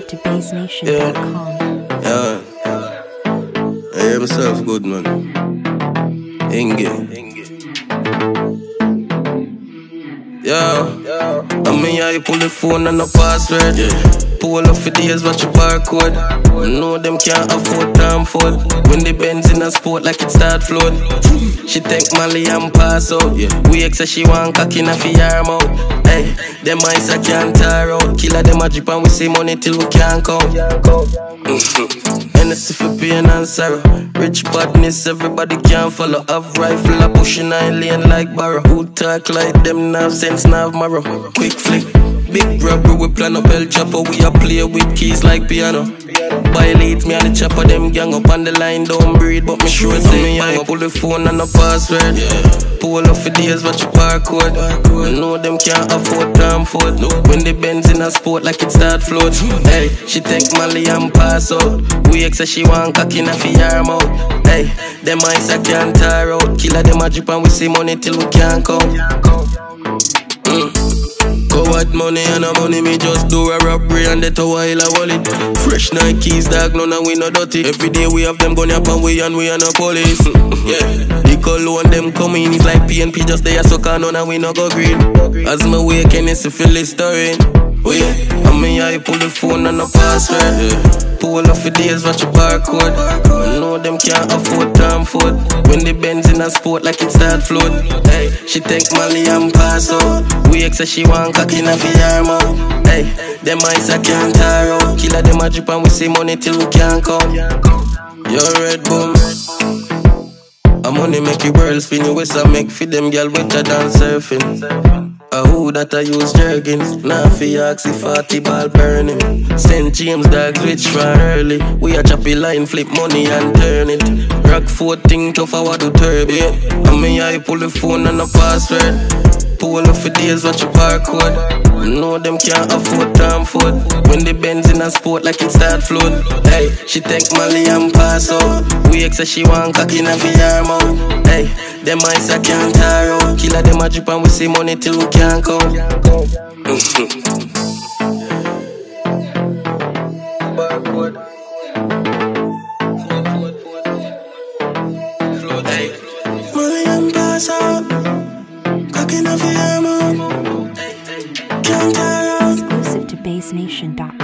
Exclusive to BassNation.com. Yeah. I hear myself good, man. Inge. Yeah. I mean, yeah, you pull the phone and no password. Pull up for days, watch your barcode. I know them can't afford damn food. When the Benz in a sport like it start float. She take Molly and pass out. We ex say she want cocky in a fi arm out. Hey, them eyes I can't tire out. Killer them a drip and we see money till we can't count. Hennessy for pain and sorrow. Rich badness, everybody can follow. Have rifle a pushing 9 lane like barrow. Who talk like them nav sense nav marrow. Quick flick, big robbery, we plan up El Chopper. We a play with keys like piano. Violate me and the chopper, them gang up on the line. Don't breathe, but me sure say me hang up. Pull the phone and no password. Pull up for days, watch your barcode. I know them can't afford damn food. When the Benz in a sport like it start float. Hey, she take Molly and pass out. We ex say she want cocky in a fi arm out. Hey, them eyes I can't tire out. Killer them a drip and we see money till we can't count. Coward money and no money, me just do a robbery and that a while I wallet. Fresh Nikes, dog, none and we no dirty. Every day we have them gun up and we are no police. Yeah, the cologne them coming, it's like PNP just there suck on none and we no go green. As me wake and it's a Philistine. Wait, I mean I pull the phone and no password. Pull up for days, watch your barcode. I know them can't afford damn food. When the Benz in a sport like it start float. Hey, she take Molly and pass out. We ex say she want cocky in a fi arm out. Hey, them eyes I can't tire out. Killer them a drip and we see money till we can't count. You're red boom. A money make the world spin. You waist I make for them girl wetter than surfing. Who that I use jerkins? Now fi oxy 40 ball burning. St. James dog rich from early. We a choppy line, flip money and turn it. Rock 14 tough I want to turbo. I mean I pull the phone and no password. Pull up for days, watch your barcode. I know them can't afford damn food. When the Benz in a sport like it start float. Hey, she take Molly and pass out. We ex say she want cocky in a fi arm out. Hey, them eyes I can't tire out. Killer them a drip and we see money till we can't count. Barcode. Hey, Molly and pass out. Cocky in a fi arm out. Exclusive to BassNation.com.